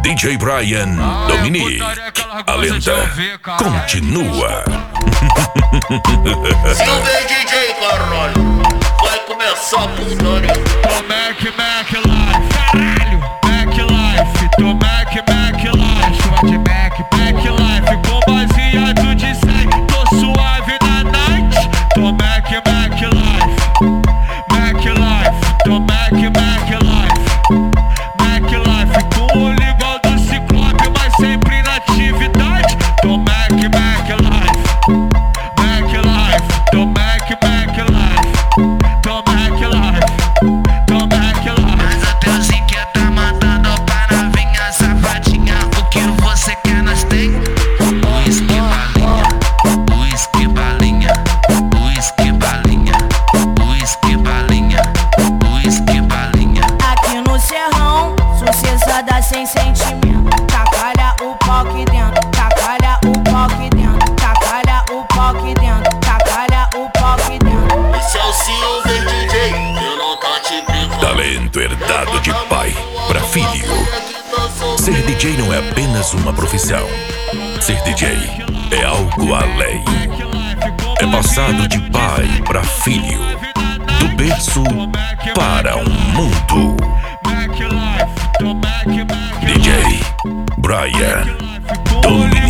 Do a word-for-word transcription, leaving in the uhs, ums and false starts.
D J Brian Dominique, a lenda continua. Silver D J, caralho, vai começar a putaria. Tô Mac, Mac Life, caralho, Mac Life. Tô Mac, Mac Life, só de Mac, Mac Life. Com baseado de cem, tô suave na night. Tô Mac, Mac Life, Mac Life. Tô Mac, Mac Life, Mac Life. Com o igual do Ciclope, mas sempre na atividade. Tô Mac, Mac Life, Mac Life. Tô Mac, Mac Life, tô Mac Life, tô Mac Life. Mas o Deusinho que tá mandando para novinha safadinha. O que você quer nós tem? Uísque balinha, uísque balinha, uísque balinha, uísque balinha, uísque balinha. Aqui no serrão, sucessada sem sentimento. Tacalha o pau aqui dentro, tacalha o pau aqui dentro, tacalha o pau aqui dentro, tacalha o pau aqui dentro. Esse é o Silver D J, eu não tô te brincando. Talento herdado de pai para filho. Ser D J não é apenas uma profissão. Ser D J é algo além. É passado de pai para filho, do berço para o mundo. D J Brian Dominique.